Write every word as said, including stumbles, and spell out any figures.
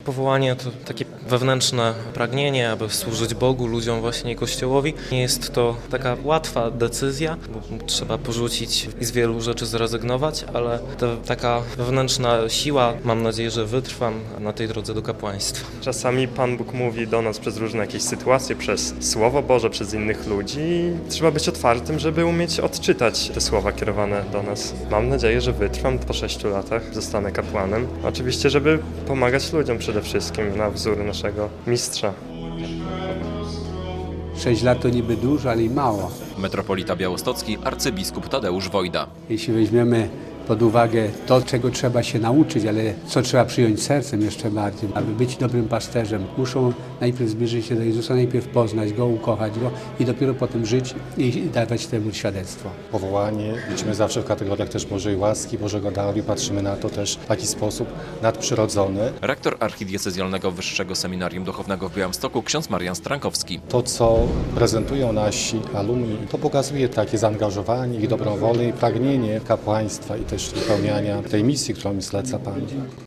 powołanie to takie wewnętrzne pragnienie, aby służyć Bogu, ludziom właśnie i Kościołowi. Nie jest to taka łatwa decyzja, bo trzeba porzucić i z wielu rzeczy zrezygnować, ale to taka wewnętrzna siła, mam nadzieję, że wytrwam na tej drodze do kapłaństwa. Czasami Pan Bóg mówi do nas przez różne jakieś sytuacje, przez Słowo Boże, przez innych ludzi i trzeba być otwartym, żeby umieć odczytać te słowa kierowane do nas. Mam nadzieję, że wytrwam po sześciu latach, zostanę kapłanem. Oczywiście, żeby pomagać ludziom przede wszystkim na wzór naszego mistrza. Sześć lat to niby dużo, ale i mało. Metropolita białostocki arcybiskup Tadeusz Wojda. Jeśli weźmiemy pod uwagę to, czego trzeba się nauczyć, ale co trzeba przyjąć sercem jeszcze bardziej, aby być dobrym pasterzem, muszą najpierw zbliżyć się do Jezusa, najpierw poznać Go, ukochać Go i dopiero potem żyć i dawać temu świadectwo. Powołanie widzimy zawsze w kategoriach też Bożej łaski, Bożego daru i patrzymy na to też w taki sposób nadprzyrodzony. Rektor archidiecezjalnego Wyższego Seminarium Duchownego w Białymstoku ksiądz Marian Strankowski. To, co prezentują nasi alumni, to pokazuje takie zaangażowanie, ich dobrą wolę i pragnienie kapłaństwa i też wypełniania tej misji, którą mi zleca Pan.